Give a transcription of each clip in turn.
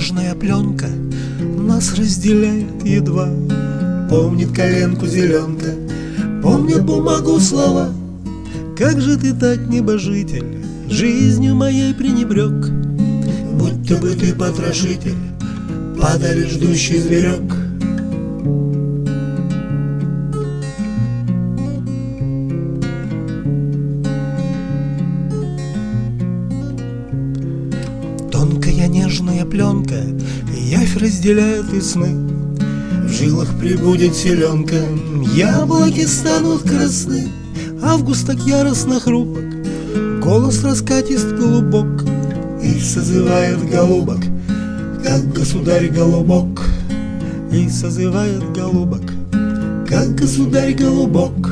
нежная пленка нас разделяет едва. Помнит коленку зеленка, помнит бумагу слова. Как же ты так, небожитель, жизнью моей пренебрег? Будь-то бы ты потрошитель, падаль ждущий зверек. Тонкая нежная пленка явь разделяет и сны. В жилах прибудет селенка, яблоки станут красны. Август так яростно хрупок, голос раскатист голубок, и созывает голубок, как государь голубок. И созывает голубок, как государь голубок.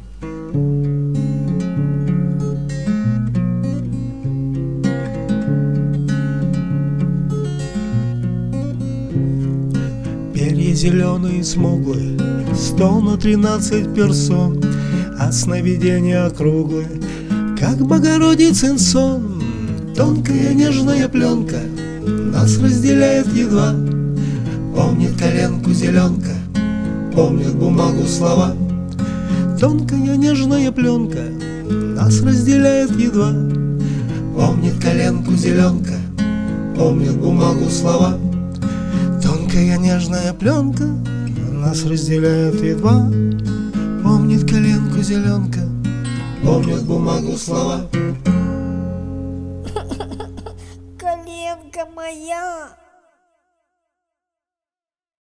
Перья зеленые смуглые, 100 на 13 персон, а сновидения округлые, как Богородицын сон. Тонкая нежная пленка нас разделяет едва. Помнит коленку зеленка, помнит бумагу слова. Тонкая нежная пленка нас разделяет едва. Помнит коленку зеленка, помнит бумагу слова. Тонкая нежная пленка нас разделяет едва. Помнит коленку зеленка, помнит бумагу слова. Коленка моя.